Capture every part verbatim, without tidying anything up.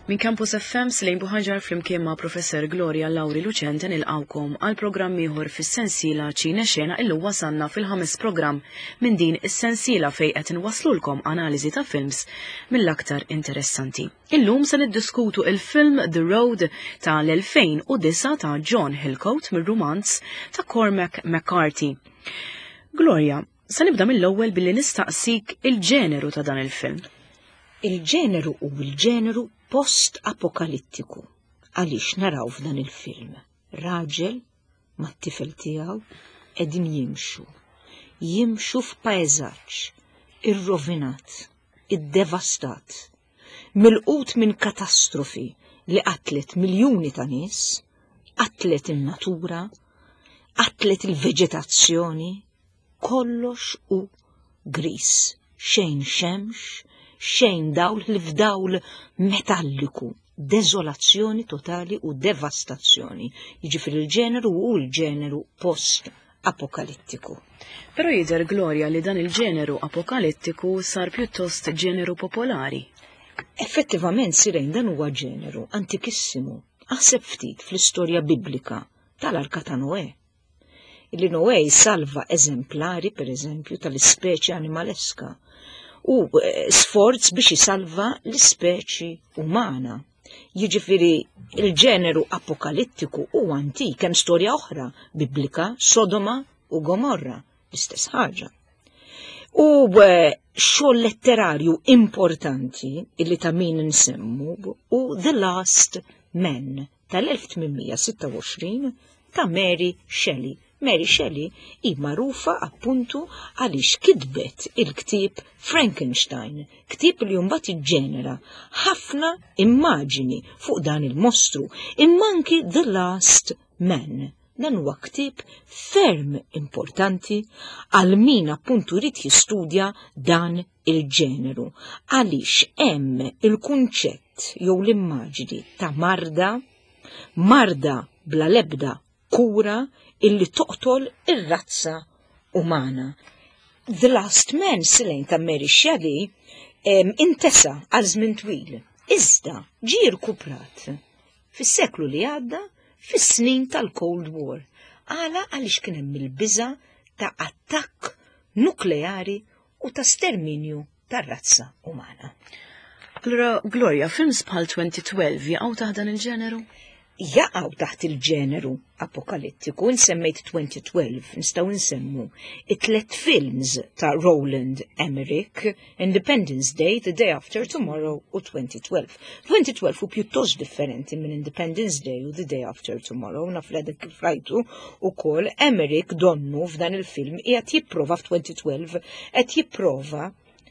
Min Campus F M Slejn Buħaġar flimkien ma' Professor Gloria Lawri Lucente nilqawkom għal programm ieħor fis-sensiela Ċina Xena illu wasanna fil-ħames programm minn din is-sensiela fejn qed inwasslulkom analiżi ta' films mill-aktar interessanti. Illum se niddiskutu il-film The Road ta' l-elfejn u disa ta' John Hillcoat mir-rumanz ta' Cormac McCarthy. Gloria, se nibda mill-ewwel billi nistaqsik il-ġeneru ta' dan il-film. Il-ġeneru u il-ġeneru post-apokalittiku. Għaliex naraw f'dan il-film raġel mat-tifel tiegħu qegħdin jimxu. Jimxu f'pajżaġġ irrovinat, iddevastat, milqut minn katastrofi li qatlet miljuni ta' nies, qatlet in-natura, qatlet il-veġetazzjoni, kollox u gris, xejn xemx, xejn dawl li f'dawl metalliku, deżolazzjoni totali u devastazzjoni. Jiġifieri il-ġeneru u l-ġeneru post-apokalittiku. Però jidher Gloria li dan il-ġeneru apokalittiku sar pjuttost ġeneru popolari. Effettivament sirejn dan huwa ġeneru antikissimu. Aħseb ftit fl-istorja biblika tal-Arka ta' Noè. Illi Noè salva eżemplari, per eżempju, tal-ispeċi animaleska u sforz biex jisalva l-ispeċi umana. Jiġifieri il-ġeneru apokalittiku u antik hemm storja oħra biblika, Sodoma u Gomorra, l-istess ħaġa. U xogħol letterarju importanti illi ta' min nsemmu u The Last Man tal-elf tminmija sitta u għoxrin ta' Mary Shelley. Mary Shelley hi magħrufa appuntu għaliex kitbet il-ktieb Frankenstein, ktieb li mbagħad iġġenera ħafna immaġini fuq dan il-mostru, imma anki The Last Man. Dan huwa ktieb ferm importanti għal min appuntu rid jistudja dan il-ġeneru, għaliex hemm il-kunċett jew l-immaġini ta' marda, marda bla lebda kura illi toqtol ir-razza umana. The Last Man silejn ta' Mary Shelley intesa għal żmien twil. Iżda ġie rkuprat fis-seklu li għadda fis-snin tal-Cold War. Għala għaliex kien hemm il-biża' ta' attakk nukleari u ta' sterminju tar-razza umana. Allura, Gloria, films bħal twenty twelve jaqgħu taħt dan il-ġeneru? Jaqgħu taħt il-ġeneru apokalittiku. Insemmejt twenty twelve, nistgħu nsemmu it-tlet films ta' Roland Emmerich, Independence Day, The Day After Tomorrow u twenty twelve. twenty twelve u pjuttost differenti minn Independence Day u The Day After Tomorrow. Naf li għadek kif rajtu ukoll Emmerich donnu f'dan il-film qiegħed jipprova f'twenty twelve qed jipprova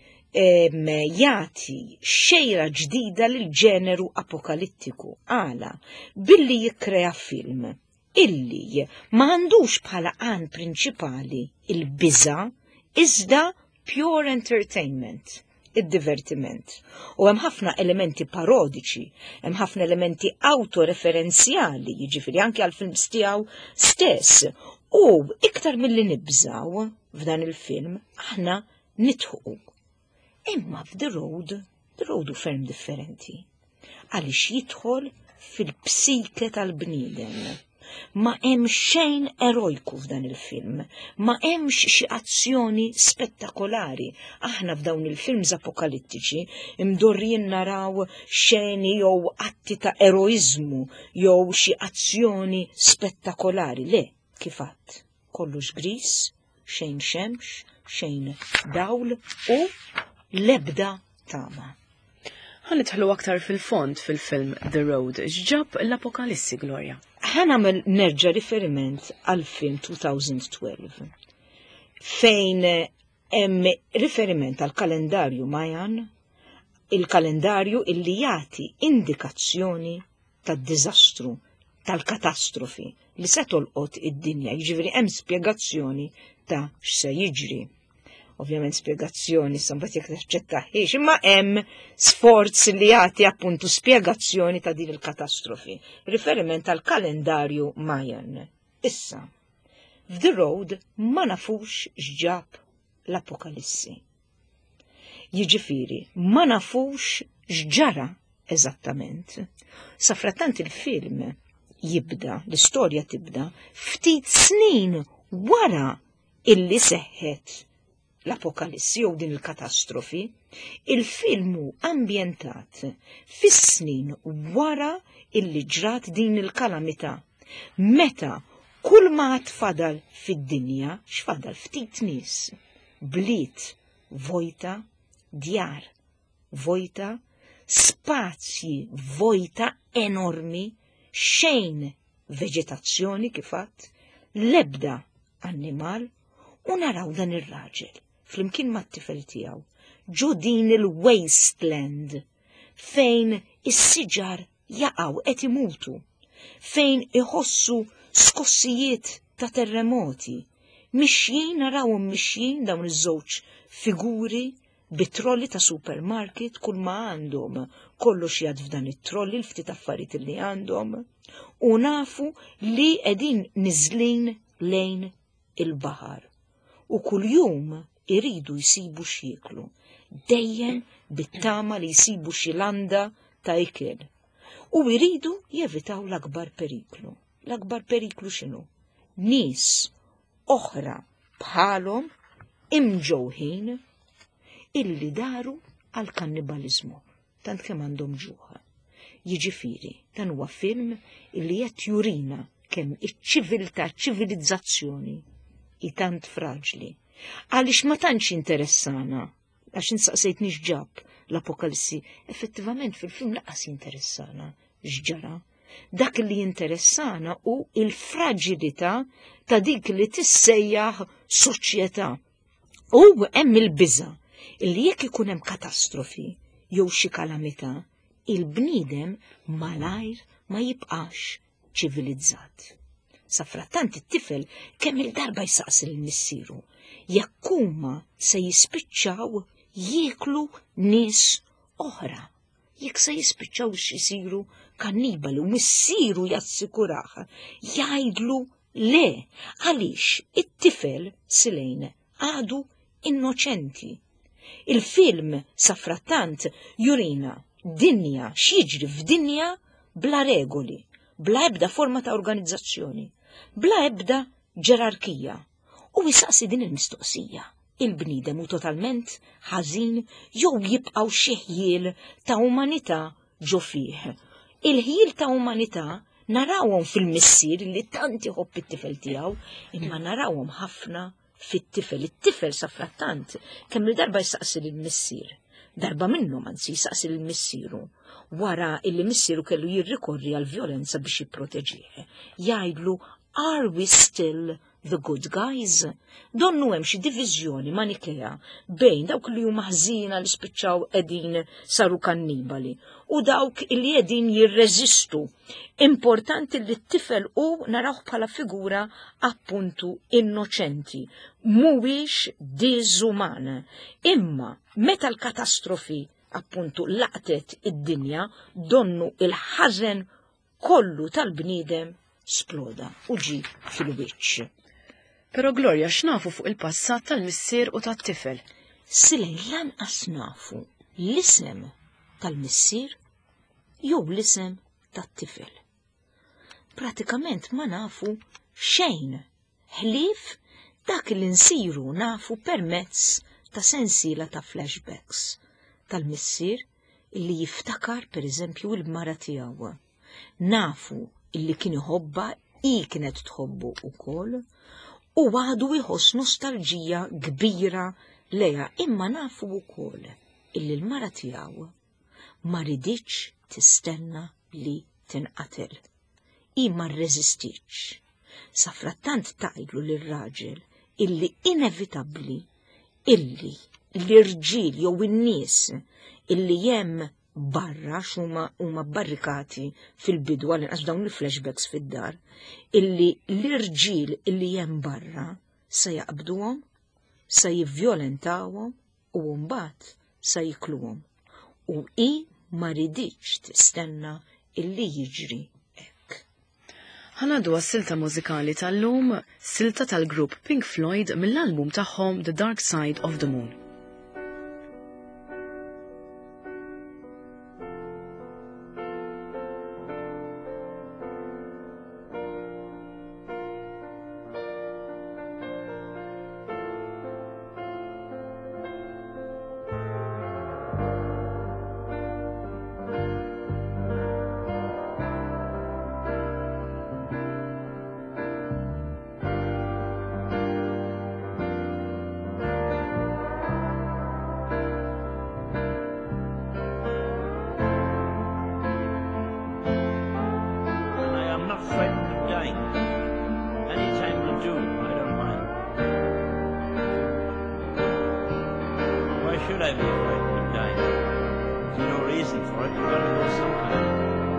jagħti xejra ġdida lil ġeneru apokalittiku. Għala billi jikkrea film illi ma għandux bħala għan prinċipali il-biża' iżda pure entertainment, id-divertiment. U hemm ħafna elementi parodiċi, hemm ħafna elementi autoreferenzjali, jiġifieri anke għall-films tiegħu stess. U iktar milli nibżaw f'dan il-film aħna nitħu. Imma f'The Road, The Road u ferm differenti. Għaliex jidħol fil-psike tal-bniedem. Ma hemm xejn erojku f'dan il-film, ma hemmx xi azzjoni spettakolari. Aħna f'dawn il-films apokalittiċi imdorrin naraw xeni jew atti ta' eroiżmu jew xi azzjoni spettakolari. Le, kif għadd, kollox gris, xejn xemx, xejn dawl u l-ebda tama. Ħanidħlu aktar fil-fond fil-film The Road. X'ġab l-apokalissi, Gloria? Ħanamel nerġa' riferiment għal-film two thousand twelve fejn hemm riferiment għal kalendarju Majan, il-kalendarju illi jagħti indikazzjoni tad-diżastru, tal-katastrofi li se tolqot id-dinja. Jiġifieri hemm spjegazzjoni ta' x'se jiġri. Ovvjament spjegazzjoni sambat jekk taċċettaħiex, imma hemm sforz li jagħti appuntu spjegazzjoni ta' din il-katastrofi. Riferiment għal kalendarju Majan. Issa, f'The Road ma nafux x'ġab l-apokalissi. Jiġifieri ma nafux x'ġara Eżattament. Safrattant il-film jibda, l-istorja tibda, ftit snin wara illi seħħet l-apokalissi jew din il-katastrofi, il-filmu ambjentat fis-snin wara illi ġrat din il-kalamità. Meta kull ma tfadal fid-dinja, x'fadal ftit nies, bliet vojta, djar vojta, spazji vojta enormi, xejn veġetazzjoni kifat, lebda annimal, u naraw dan ir-raġel flimkien mat-tifel tiegħu ġo din il-wasteland fejn is-siġar jaqgħu qed imutu, fejn iħossu skossijiet ta' terremoti, mixjin narawhom mixjin dawn iż-żewġ figuri bit-trolli ta' supermarket kull ma għandhom kollox jgħad f'dan it-trolli l-ftit affarijiet li għandhom u nafu li qegħdin niżlin lejn il-baħar u kuljum iridu jsibu x'jieklu, dejjem bit-tama li jsibu xi landa ta' ikel u jridu jevitaw l-akbar periklu. L-akbar periklu x'inhu? Nies oħra bħalhom imġewħin illi daru għal kannibalizmu, tant kemm għandhom ġuħa. Jiġifieri, dan huwa film illi qed jurina kemm iċ-ċiviltà, ċivilizzazzjoni i tant fraġli. Għaliex ma tantx interessana, għax insaqsejt ġab l-apokalissi, effettivament fil-film laqas interessana x'ġara. Dak li interessana u il-fraġilità ta' dik li tissejjaħ soċjetà. U hemm il-biża' illi jekk ikun hemm katastrofi jew xi kalamità, il-bniedem malajr ma jibqax ċivilizzat. Safrattant it-tifel kemm il-darba jsaqsi l-missieru jekk huma se jispiċċaw jieklu nies oħra, jekk se jispiċċaw x'isiru kannibali u missieru jassikuraħ jgħidlu le għaliex it-tifel silejn għadu innoċenti. Il-film safrattant jurina dinja x'jiġri f'dinja bla regoli, bla ebda forma ta' organizzazzjoni, bla ebda ġerarkija. U jisaqsi din il-mistoqsija. Il-bniedem u totalment ħażin jew jibqgħu xi ħjiel ta' umanità ġo fih. Il-ħjiel ta' umanità narawhom fil-missier li tant iħobb it-tifel tiegħu, imma narawhom ħafna fit-tifel. It-tifel safrattant kemm il-darba jsaqsi lill-missier. Darba minnhom anzi jsaqsi lill-missieru wara illi missieru kellu jirrikorri għal violenza biex jipproteġih. Jgħidlu, are we still the good guys? Donnu hemm xi diviżjoni manikea bejn dawk li huma ħżina li spiċċaw qegħdin saru kannibali u dawk li qegħdin jirreżistu. Importanti li t-tifel u narawh bħala figura appuntu innoċenti, mhuwiex diżuman. Imma meta l-katastrofi appuntu laqtet id-dinja, donnu il-ħażen kollu tal-bniedem sploda u ġi fil-wiċċ. Pero Gloria, x'nafu fuq il-passat tal-missier u tat-tifel? Silej lanqas nafu l-isem tal-missier jew l-isem tat-tifel. Pratikament ma nafu xejn ħlief dak li nsiru nafu permezz ta' sensiela ta' flashbacks tal-missier illi jiftakar pereżempju il-mara tiegħu. Nafu illi kien iħobba i kienet tħobbu ukoll u għadu jħoss nostalġija kbira leja, imma nafu wkoll illi l-mara tiegħu ma riditx tistenna li tinqatel. I ma rreżistitx. Safrattant tgħidlu lir-raġel illi inevitabbli illi l-irġiel jew in-nies illi hemm barra x'huma huma barrikati fil-bidu għal inqas dawn il-flashbacks fid-dar, illi l-irġiel illi hemm barra se jaqbduhom, se jivvjolentawhom u mbagħad se jikluhom. U hi ma riditx tistenna illi jiġri hekk. Ħanadu għas-silta mużikali tal-lum, silta tal-grupp Pink Floyd mill-album tagħhom The Dark Side of the Moon. I'd be afraid of him dying. There's no reason for it. You've got to go sometime.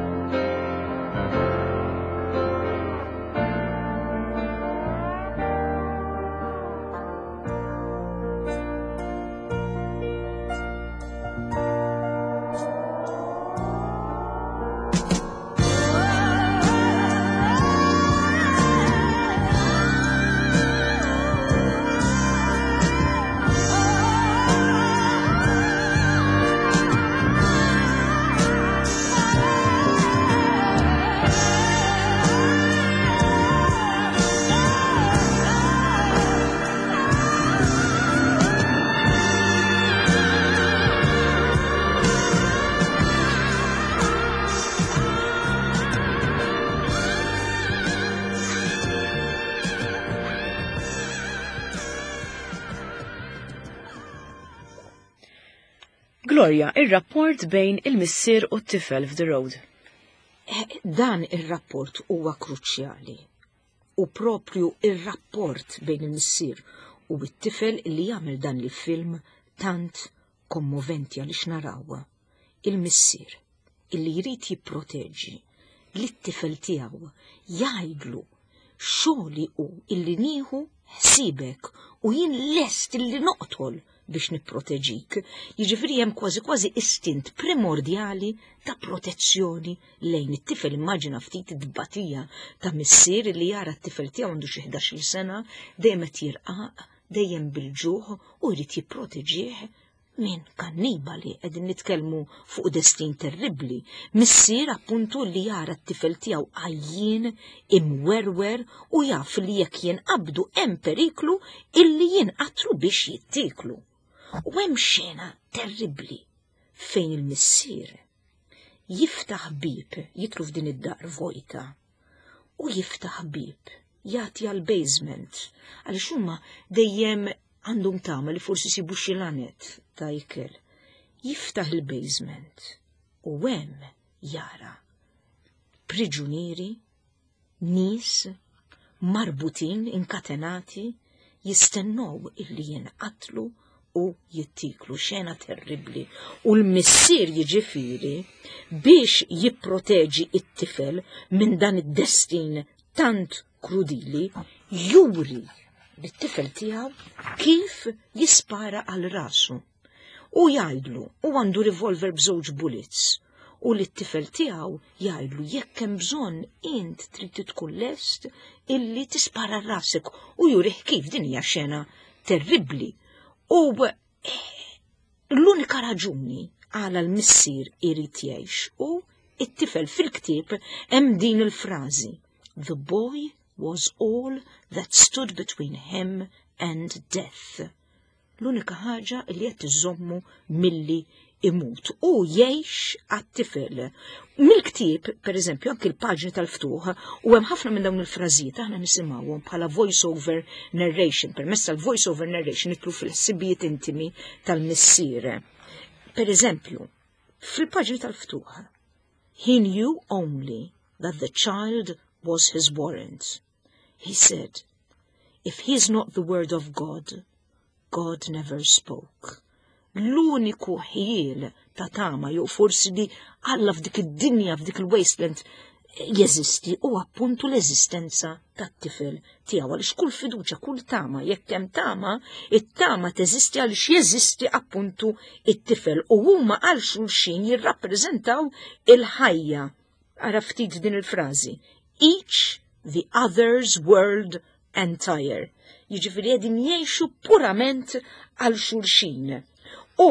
Gloria, ir-rapport bejn il-missier u t-tifel f'The Road. Dan ir-rapport huwa kruċjali. U propju ir-rapport bejn il-missier u t-tifel li jagħmel dan il-film tant kommoventi għaliex narawha. Il-missier illi jrid jipproteġġi lit-tifel tiegħu jgħidlu xogħli hu illi nieħu ħsiebek u jien lest illi noqtol biex nipproteġik, jiġifieri hemm kważi kważi istint primordjali ta' protezzjoni lejn it-tifel. Immaġina ftit id-dbatija ta' missier li jara t-tifel tiegħu għandu xi ħdax-il sena dejjem qed jirqaq, dejjem bil-ġuħ u jrid jipproteġih minn kannibali qegħdin nitkellmu fuq destin terribbli. Missier appuntu li jara t-tifel tiegħu għajjien imwerwer u jaf li jekk jinqabdu hemm periklu illi jinqatlu biex jittiklu. U hemm xena terribbli fejn il-missier jiftaħ bib, jitlu f'din id-dar vojta, u jiftaħ bib, jagħti għal-basement, għaliex huma dejjem għandhom tama li forsi sibu xi lanet ta' ikel. Jiftaħ il-basement u hemm jara priġunieri, nies marbutin, inkatenati, jistennew illi jinqatlu u jittiklu. Xena terribli. U l-missier jiġifieri biex jipproteġi it-tifel minn dan id-destin tant krudili, juri l-tifel tiegħu kif jispara għal rasu. U jgħidlu, u għandu revolver b'żewġ bullets. U l-tifel tiegħu jgħidlu jekk hemm bżonn int trid tkun lest illi tispara rasek u jurih kif din hija xena terribli. U l-unika raġuni għala l-missier irid jgħix u it-tifel fil-ktieb hemm din il-frażi: The boy was all that stood between him and death. L-unika ħaġa li qed iżommu milli imut u jgħix għat-tifel. Mill-ktieb, per eżempju, anki l-paġni tal-ftuħ, u hemm ħafna minn dawn il-frażijiet aħna nisimgħuhom bħala voice-over narration, permezz tal-voice-over narration nitlu fil-ħsibijiet intimi tal-missier. Per eżempju, fil-paġni tal-ftuħ, he knew only that the child was his warrant. He said, if he's not the word of God, God never spoke. L-uniku ħiel ta' tama jew forsi li Alla f'dik id-dinja f'dik il-wasteland jeżisti u appuntu l-eżistenza tat-tifel tiegħu għaliex kull fiduċja, kull tama, jekk hemm tama, it-tama teżisti għaliex jeżisti appuntu it-tifel u huma għal xulxin jirrappreżentaw il-ħajja. Ara ftit din il-frażi. Each the other's world entire. Jiġifieri qegħdin jgħixu purament għal xulxin. U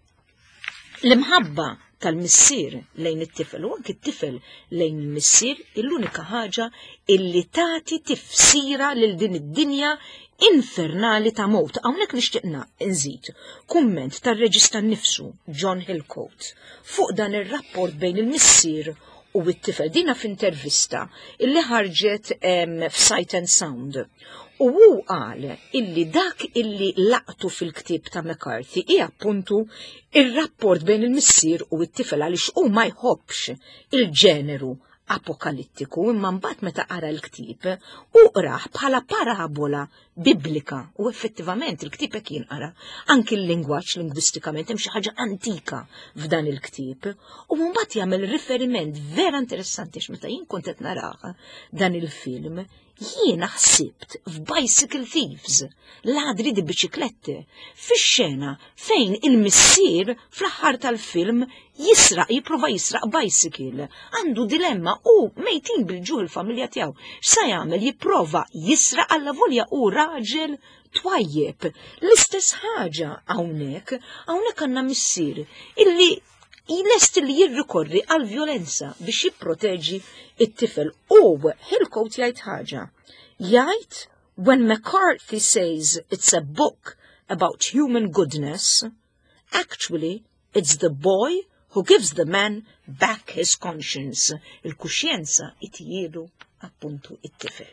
l-imħabba tal-missier lejn it-tifel u anke t-tifel lejn il-missier l-unika ħaġa illi tagħti tifsira lil din id-dinja infernali ta' mowt. Hawnhekk nixtieqna nżid kumment tar-reġista nnifsu John Hillcoat fuq dan ir-rapport bejn il-missier u t-tifel dina f'intervista illi ħarġet f'Sight and Sound. U hu qal illi dak illi laqtu fil-ktieb ta' McCarthy hija appuntu ir-rapport bejn il-missier u t-tifel għaliex hu ma jħobbx il-ġeneru apokalittiku, imma mbagħad meta qara l-ktieb uqrah bħala parabola biblika u effettivament il-ktieb hekk jinqara. Anki l-lingwaġġ lingwistikament hemm xi ħaġa antika f'dan il-ktieb u mbagħad jagħmel riferiment vera interessanti x'meta jien kont qed narah dan il-film jiena ħsibt f'Bicycle Thieves, ladri di biċiklette, fix-xena fejn il-missier fl-aħħar tal-film jisraq, jipprova jisraq bicycle. Għandu dilemma u mejtin bil-ġuħ il-familja tiegħu. X'sa jagħmel jipprova jisraq alla volja u raġel twajjeb. L-istess ħaġa hawnhekk, hawnhekk għandna missier illi lest li jirrikorri għal violenza biex jipproteġi it-tifel. U Hillcoat jgħid ħaġa. Jgħid, when McCarthy says it's a book about human goodness, actually it's the boy who gives the man back his conscience. Il-kuxjenza itjielu appuntu it-tifel.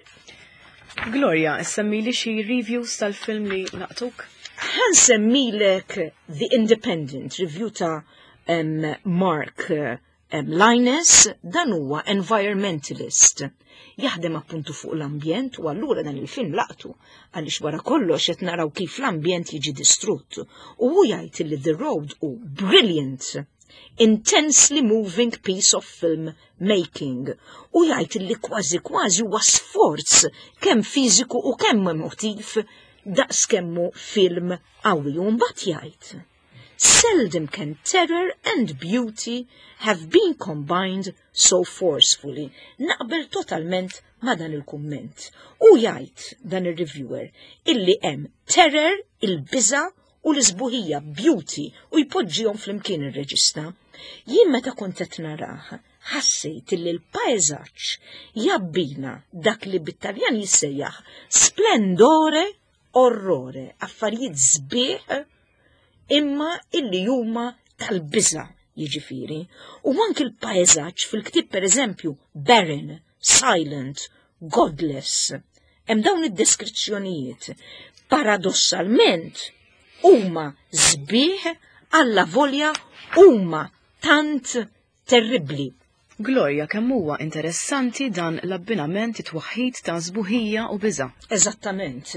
Gloria, semmili xi reviews tal-film li naqtuk? Ħan semmilek The Independent, review ta' Um, Mark uh, um, Linus, dan huwa environmentalist. Jaħdem appuntu fuq l-ambjent u allura dan il-film laqtu għaliex wara kollox qed naraw kif l-ambjent jiġi distrutt. U hu jgħid li The Road hu brilliant, intensely moving piece of film making. U jgħid li kważi kważi huwa sforz kemm fiżiku u kemm emotiv daqs kemmu film qawwi. U mbagħad jgħid seldom can terror and beauty have been combined so forcefully. Naqbel totalment ma dan il-kumment. U jgħid dan il-reviewer illi hemm terror, il-biża u l-isbuħija beauty u jpoġġihom flimkien ir-reġista. Jien meta kont qed narah ħassejt illi l-pajżaġġ jabbina dak li bit-Taljan jissejjaħ splendore orrore, affarijiet sbieħ imma illi huma tal-biża jiġifieri. U anke l-pajżaġġ fil-ktieb pereżempju barren, silent, godless. Hemm dawn id-deskrizzjonijiet. Paradossalment huma sbieħ alla volja huma tant terribbli. Gloria, kemm huwa interessanti dan l-abbinament it-twaħħid ta' sbuħija u biża. Eżattament.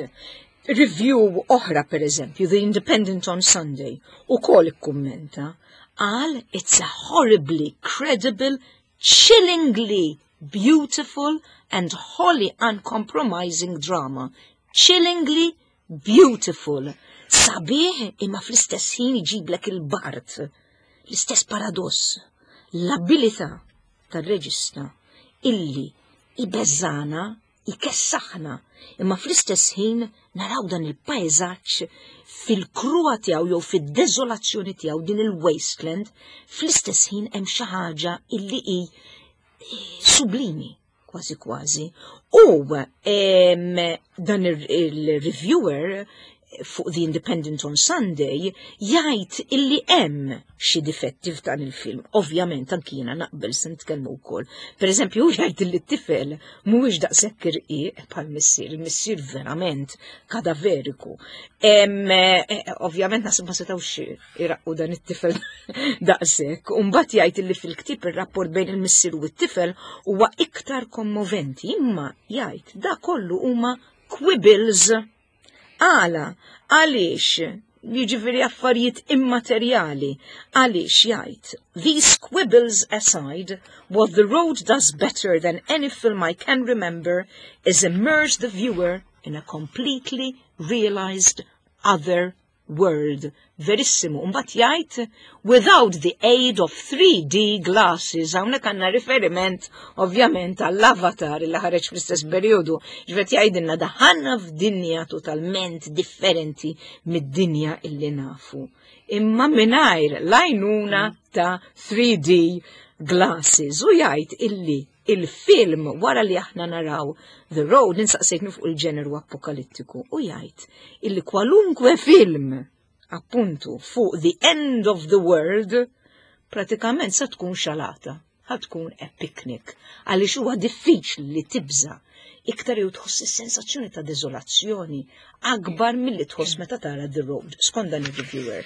Review oħra per eżempju, The Independent on Sunday, u kol ikkummenta, għal it's a horribly credible, chillingly beautiful and wholly uncompromising drama. Chillingly beautiful. Sabiħ imma fl-istess ħin iġiblek il-bart. L-istess paradoss. L-abilità tar-reġista illi ibeżana ikessaħna, imma fl-istess ħin naraw dan il-pajżaġġ fil-krua tiegħu jew fid-deżolazzjoni tiegħu din il-wasteland, fl-istess ħin hemm xi ħaġa illi hi sublimi kważi kważi. U dan il-reviewer fuq The Independent on Sunday jgħid illi hemm xi difetti f'dan il-film. Ovvjament anki jiena naqbel se nitkellmu wkoll. Pereżempju hu jgħid illi t-tifel mhuwiex daqshekk irqiq bħal missier, il-missier verament kadaveriku. Ovvjament nasib ma setgħux iraqqu dan it-tifel daqshekk. U mbagħad jgħid illi fil-ktieb ir-rapport bejn il-missier u t-tifel huwa iktar kommoventi, imma jgħid da kollu huma quibbles. Għala, għaliex, jiġifieri affarijiet immaterjali, għaliex jgħid, these quibbles aside, what The Road does better than any film I can remember is immerse the viewer in a completely realized other world. Verissimo, mbagħad jgħid, without the aid of three D glasses, hawnhekk għandna riferiment ovvjament għall-Avatar li ħareġ fl-istess perjodu, ġifieri jgħidilna daħanna f'dinja totalment differenti mid-dinja illi nafu. Imma mingħajr l-għajnuna ta' three D glasses u jgħid illi il-film wara li aħna naraw The Road ninsaqsejtnu fuq il-ġeneru apokalittiku u jgħid illi kwalunkwe film appuntu fuq the end of the world pratikament sa tkun xalata, ħa tkun a picnic, għaliex huwa diffiċli li tibża iktar jew tħoss is-sensazzjoni ta' deżolazzjoni akbar milli tħoss meta tara The Road, skont dan ir-reviewer.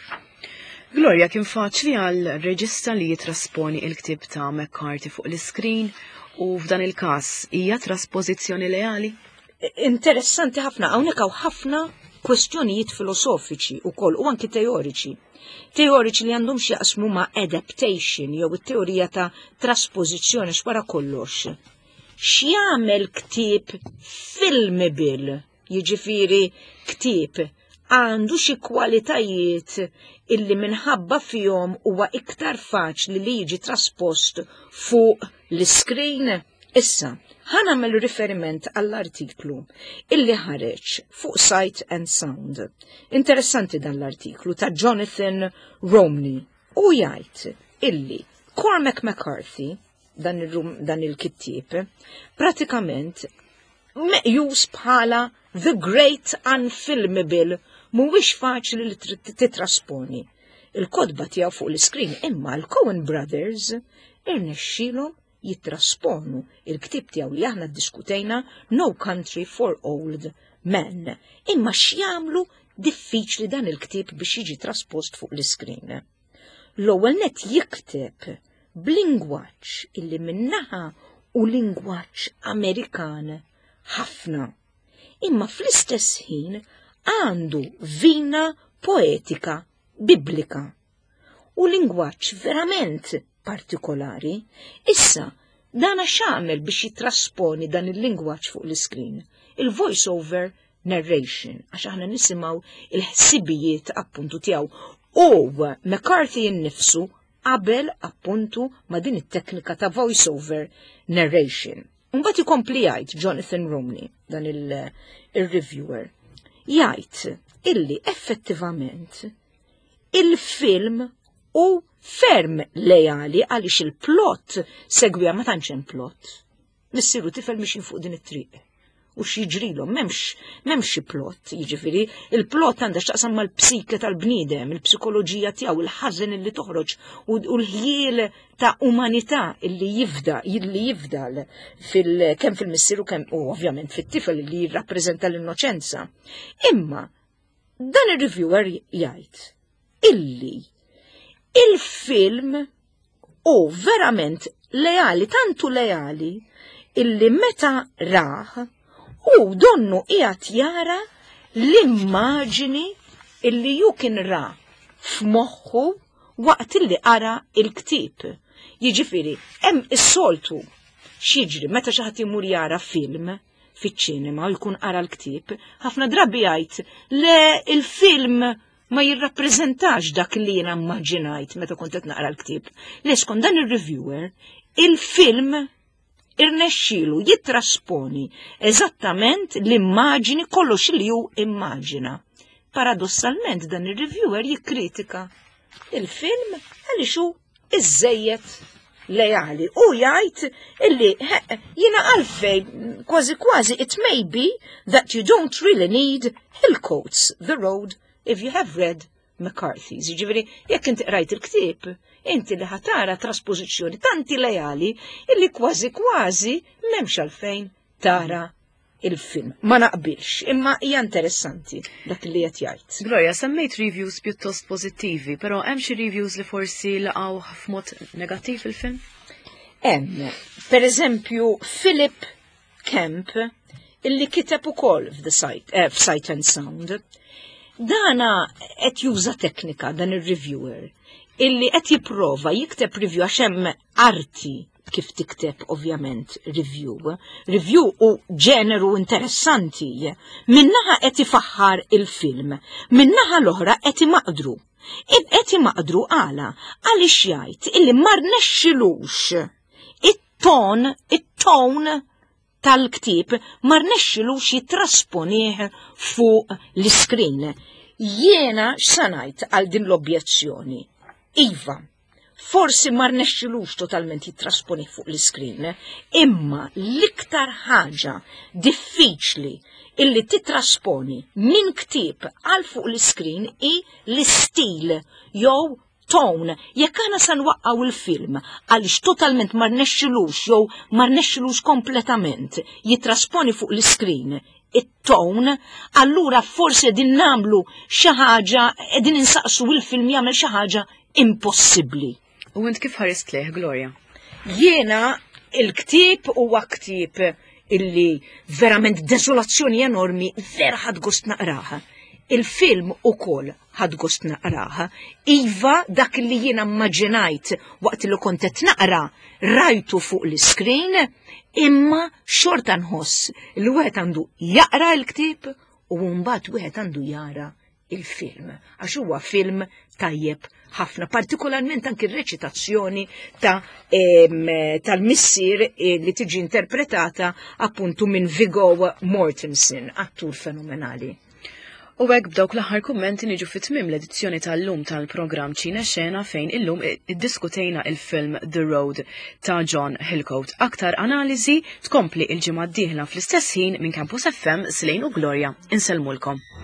Gloria, kien faċli għal reġista li jitrasponi il-ktib ta' McCarthy fuq l-iskrin U f'dan il-każ hija trasposizzjoni leali? Interessanti ħafna, hawnhekk hawn ħafna kwestjonijiet filosofiċi wkoll u anki teoriċi. Teoriċi li għandhom x'jaqsmu ma' adaptation jew it-teorija ta' trasposizzjoni x'wara kollox. X'jagħmel ktieb filmable, jiġifieri ktieb għandu xi kwalitajiet illi minħabba fihom huwa iktar faċli li jiġi traspost fuq l-iskrin. Issa, ħa nagħmel riferiment għall-artiklu illi ħareġ fuq Sight and Sound. Interessanti dan l-artiklu ta' Jonathan Romney u jgħid illi Cormac McCarthy, dan il-kittieb, pratikament meqjus bħala the great unfilmable, mhuwiex faċli li titrasponi il-kodba tiegħu fuq l-iskrin, imma l-Coen Brothers irnexxielhom jittrasponu il-ktib tiegħu li aħna ddiskutejna No Country for Old Men. Imma x'jagħmlu diffiċli dan il-ktib biex jiġi traspost fuq l-iskrin. L-ewwel nett jikteb b'lingwaġġ illi minnaħa u lingwaġġ Amerikan ħafna. Imma fl-istess ħin għandu vina poetika biblika u lingwaġġ verament partikolari. Issa, dana x'għamel biex jitrasponi dan il-lingwaġġ fuq l-iskrin? Il-voice over narration, għax aħna nisimgħu il-ħsibijiet appuntu tiegħu. U McCarthy innifsu qabel appuntu ma' din it-teknika ta' voice over narration. Mbagħad ikompli jgħid Jonathan Romney, dan il-reviewer, jgħid illi effettivament il-film u ferm lejali għaliex il-plot segwija ma tantx hemm plot. Missieru tifel mixin fuq din it-triq. U x'jiġrilhom m'hemmx m'hemmx xi plot, jiġifieri il-plot għandha x'taqsam mal-psike tal-bniedem, il-psikoloġija tiegħu, il-ħażen illi toħroġ u l-ħjiel ta' umanità illi jifda, illi jifdal fil kemm fil-missieru kemm u ovvjament fit-tifel li jirrappreżenta l-innoċenza. Imma dan ir-reviewer jgħid illi il-film u verament leali, tantu leali, illi meta raħ u donnu qiegħed jara l-immaġini illi ju kien ra f'moħħu waqt illi qara il-ktieb. Jiġifieri hemm is-soltu x'jiġri meta xi ħadd imur jara film fiċ-ċinema u jkun qara l-ktieb, ħafna drabi jgħid le il-film ma jirrappreżentax dak li jiena immaġinajt meta kont qed naqra l-ktieb. Le skont dan ir-reviewer, il-film irnexxielu jittrasponi eżattament l-immaġini kollox li hu immaġina. Paradossalment dan ir-reviewer jikkritika il-film għaliex hu iżejjed lejali u jgħid illi jiena għalfejn kważi kważi it may be that you don't really need Hill Coats the Road if you have read McCarthy's. Jiġifieri jekk inti qrajt il-ktieb, inti li ħatara trasposizzjoni tanti lejali illi kważi kważi m'hemmx għalfejn tara il-film. Ma naqbilx, imma hija interessanti dak li qed jgħid. Gloria, semmejt reviews pjuttost pożittivi, però hemm xi reviews li forsi laqgħu f'mod negattiv il-film? Hemm, pereżempju Philip Kemp illi kiteb ukoll f'Sight and Sound. Dana qed juża teknika dan ir-reviewer illi qed jipprova jikteb review għax hemm arti kif tikteb ovvjament review. Review u ġeneru interessanti. Minnaħa qed ifaħħar il-film, minnaħa l-oħra qed imaqdru. Qed imaqdru għala għaliex jgħid illi ma rnexxilux it-ton, it-ton tal-ktieb ma rnexxilux jitrasponih fuq l-iskrin. Jiena x'sanajt għal din l-objezzjoni. Iva, forsi ma rnexxilux totalment jitrasponih fuq l-iskrin, imma l-iktar ħaġa diffiċli illi titrasponi minn ktieb għal fuq l-iskrin i l-istil jew tone. Jekk aħna sa nwaqqgħu il-film għaliex totalment ma rnexxilux jew ma rnexxilux kompletament jitrasponi fuq l-iskrin it-tone, allura forsi qegħdin nagħmlu xi ħaġa, qegħdin insaqsu il-film jagħmel xi ħaġa impossibbli. U int kif ħarist leh, Gloria? Jiena il-ktib huwa ktib illi verament desolazzjoni enormi, vera ħad gost naqraha. Il-film ukoll ħad gost naqraha. Iva dak li jiena immaġinajt waqt li kont qed naqra rajtu fuq l-iskrin, imma xorta nħoss li wieħed għandu jaqra l-ktib u mbagħad wieħed għandu jara il-film, għax huwa film tajjeb ħafna, partikolarment anki r-reċitazzjoni ta' tal-missier li tiġi interpretata appuntu minn Viggo Mortensen, attur fenomenali. U għek b'dawk l-aħħar kummenti niġu fit-tmim l-edizzjoni tal-lum tal-programm Ċina Xena fejn illum iddiskutejna il-film The Road ta' John Hillcoat. Aktar analiżi tkompli il-ġimgħa d-dieħla fl-istess ħin minn Campus F M Slejn u Gloria. Inselmulkom.